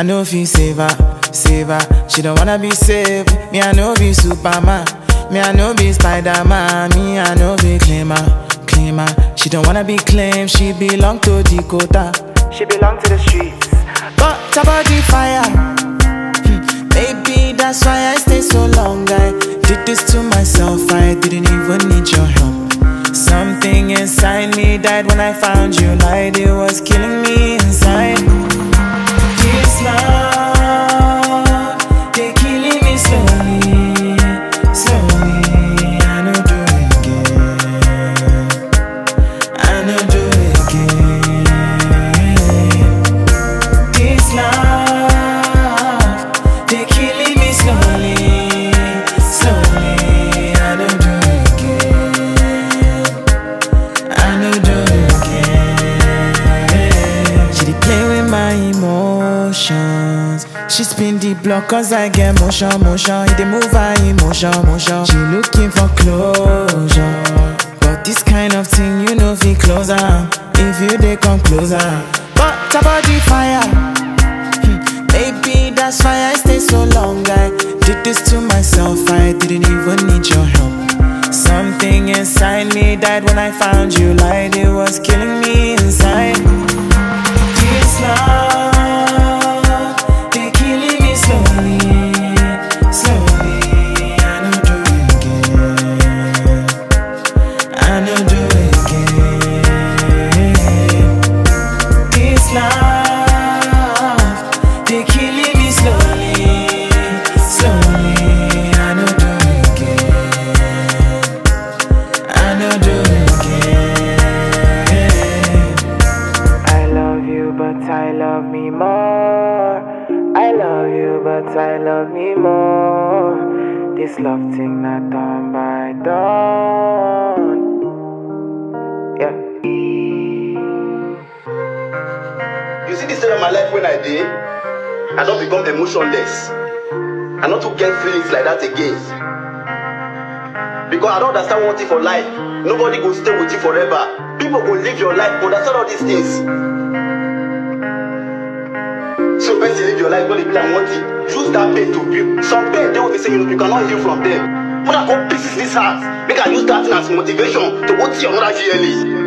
I know if you save her, she don't wanna be saved. Me, I know be Superman. Me, I know be Spider-Man. Me, I know be claimer. She don't wanna be claimed. She belong to Dakota. She belong to the streets. But her body fire. Baby, that's why I stay so long. I did this to myself. I didn't even need your help. Something inside me died when I found you. Lied, it was killing me inside. This love, they killing me slowly, slowly. I know do it again. I know do it again. This love, they killing me slowly, slowly. I know do it again. I know do it again. She dey play with my emotions. She spin the block cause I get motion. It dey move her emotion. She looking for closure, but this kind of thing you know fi closer. If you dey come closer, but her body fire. Baby, that's why I stay so long. I did this to myself. I didn't even need your help. Something inside me died when I found you. Lied, it was killing me inside. This love, they killing me slowly, slowly. I know do it again. I know do it again. This love, they killing me slowly, slowly. I know do it again. I know do it again. I love you, but I love me more. I love you, but I love me more. This love thing not done by dawn. Yeah. You see this stage of my life when I did, I don't become emotionless. I not to get feelings like that again. Because I don't understand one thing for life. Nobody will stay with you forever. People will live your life, understand all these things. So best to live your life, don't be like one thing. Use that pain to build. Some pain they will be saying you cannot heal from them. When I go pieces this heart, make I use that as motivation to go see another yearly.